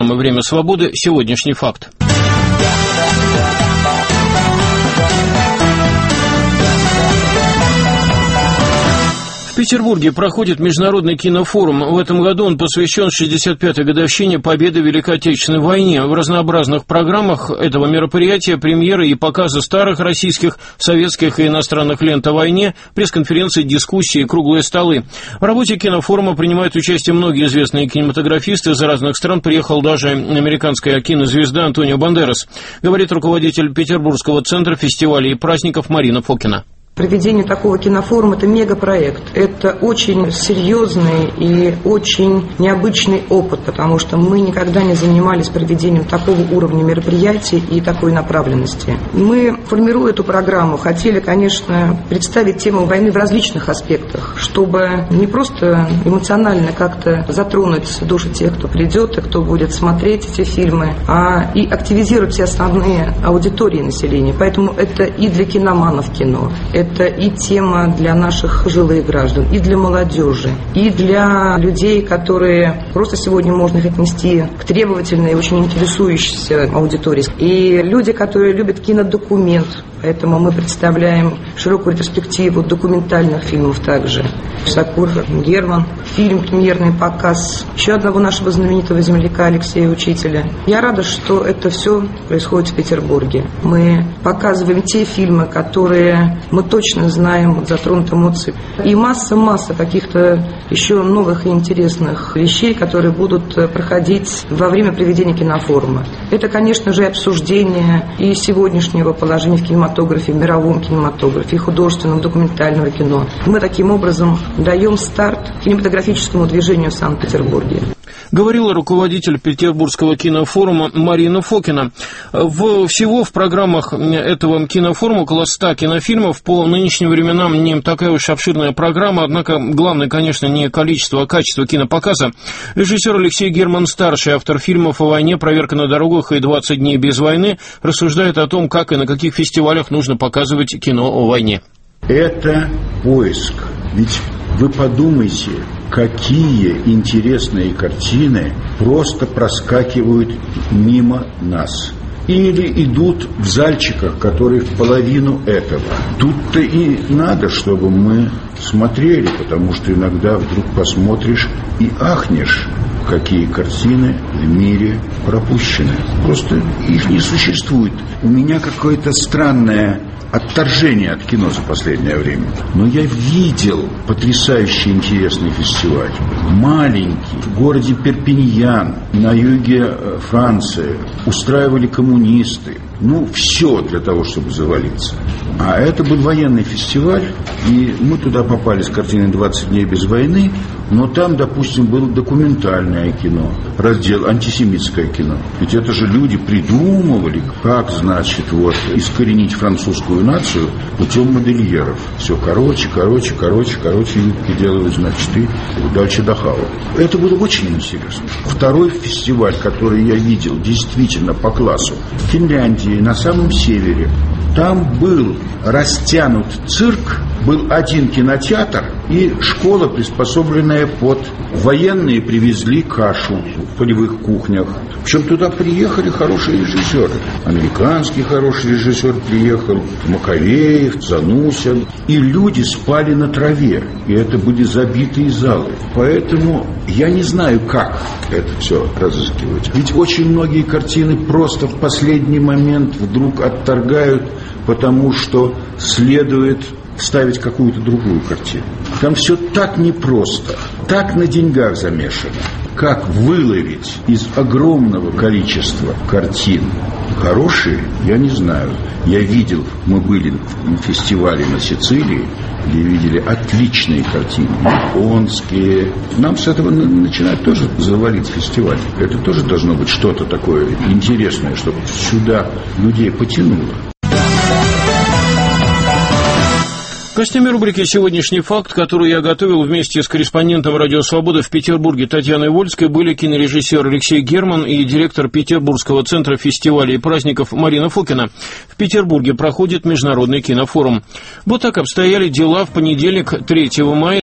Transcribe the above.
программы «Время свободы» сегодняшний факт. В Петербурге проходит международный кинофорум. В этом году он посвящен 65-й годовщине победы в Великой Отечественной войне. В разнообразных программах этого мероприятия премьеры и показы старых российских, советских и иностранных лент о войне, пресс-конференции, дискуссии, круглые столы. В работе кинофорума принимают участие многие известные кинематографисты. Из разных стран приехал даже американская кинозвезда Антонио Бандерас, говорит руководитель Петербургского центра фестивалей и праздников Марина Фокина. Проведение такого кинофорума – это мегапроект. Это очень серьезный и очень необычный опыт, потому что мы никогда не занимались проведением такого уровня мероприятий и такой направленности. Мы, формируя эту программу, хотели, конечно, представить тему войны в различных аспектах, чтобы не просто эмоционально как-то затронуть души тех, кто придет и кто будет смотреть эти фильмы, а и активизировать все основные аудитории населения. Поэтому это и для киноманов кино, это и тема для наших пожилых граждан, и для молодежи, и для людей, которые просто сегодня можно их отнести к требовательной и очень интересующейся аудитории. И люди, которые любят кинодокумент, поэтому мы представляем широкую перспективу документальных фильмов также. Сакур, Герман, фильм «Премьерный показ» еще одного нашего знаменитого земляка Алексея Учителя. Я рада, что это все происходит в Петербурге. Мы показываем те фильмы, которые мы точно знаем, затронут эмоции. И масса каких-то еще новых и интересных вещей, которые будут проходить во время проведения кинофорума. Это, конечно же, обсуждение и сегодняшнего положения в кинематографе, в мировом кинематографе, и художественного, документального кино. Мы таким образом даем старт кинематографическому движению в Санкт-Петербурге. Говорила руководитель Петербургского кинофорума Марина Фокина. Всего в программах этого кинофорума около 100 кинофильмов. По нынешним временам не такая уж обширная программа, однако главное, конечно, не количество, а качество кинопоказа. Режиссер Алексей Герман-старший, автор фильмов о войне, «Проверка на дорогах» и «20 дней без войны», рассуждает о том, как и на каких фестивалях нужно показывать кино о войне. Это поиск. Ведь вы подумайте, какие интересные картины просто проскакивают мимо нас. Или идут в зальчиках, которые в половину этого. Тут-то и надо, чтобы мы смотрели, потому что иногда вдруг посмотришь и ахнешь, какие картины в мире пропущены. Просто их не существует. У меня какое-то странное отторжение от кино за последнее время. Но я видел потрясающе интересный фестиваль. Маленький, в городе Перпиньян, на юге Франции. Устраивали коммунисты. Все для того, чтобы завалиться. А это был военный фестиваль, и мы туда попали с картиной «20 дней без войны», но там, допустим, было документальное кино, раздел «Антисемитское кино». Ведь это же люди придумывали, как, искоренить французскую нацию путем модельеров. Все короче, юбки делают, и дальше до хау. Это было очень интересно. Второй фестиваль, который я видел действительно по классу, в Финляндии, на самом севере. Там был растянут цирк, был один кинотеатр и школа, приспособленная под... Военные привезли кашу в полевых кухнях. Причем туда приехали хорошие режиссеры. Американский хороший режиссер приехал, Маковеев, Занусин. И люди спали на траве. И это были забитые залы. Поэтому я не знаю, как это все разыскивать. Ведь очень многие картины просто в последний момент вдруг отторгают, потому что следует ставить какую-то другую картину. Там все так непросто, так на деньгах замешано. Как выловить из огромного количества картин хорошие, я не знаю. Я видел, мы были в фестивале на Сицилии, где видели отличные картины, японские. Нам с этого начинает тоже завалить фестиваль. Это тоже должно быть что-то такое интересное, чтобы сюда людей потянуло. Гостями рубрики «Сегодняшний факт», которую я готовил вместе с корреспондентом «Радио Свобода» в Петербурге Татьяной Вольской, были кинорежиссер Алексей Герман и директор Петербургского центра фестивалей и праздников Марина Фокина. В Петербурге проходит международный кинофорум. Вот так обстояли дела в понедельник, 3 мая.